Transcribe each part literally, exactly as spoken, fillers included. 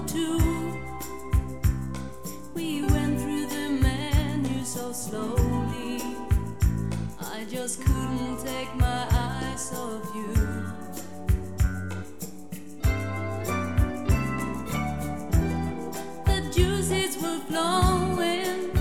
too. We went through the menu so slowly, I just couldn't take my eyes off you. The juices were flowing,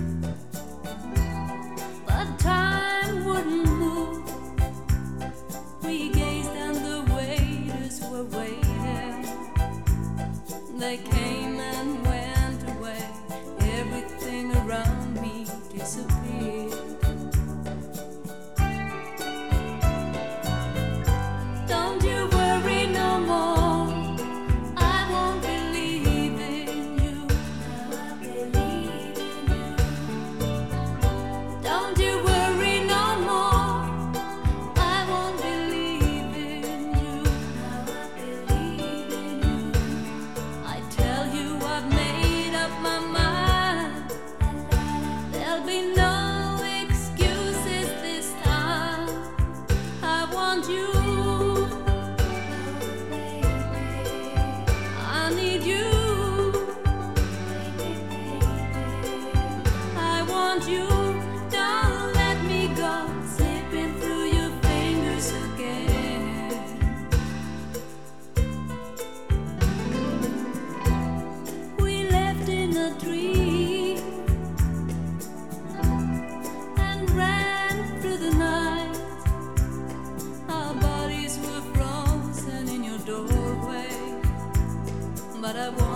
but time wouldn't move. We gazed and the waiters were waiting. They came and went away. Everything around me disappeared. Don't you worry no more, I won't believe in you. I believe in you. Don't you worry no more, I won't believe in you. I believe in you. I tell you I've made up my mind. There'll be no excuses this time. I want you. I need you. I want you. Don't let me go, slipping through your fingers again. We left in a dream and ran through the night. Our bodies were frozen in your doorway, but I want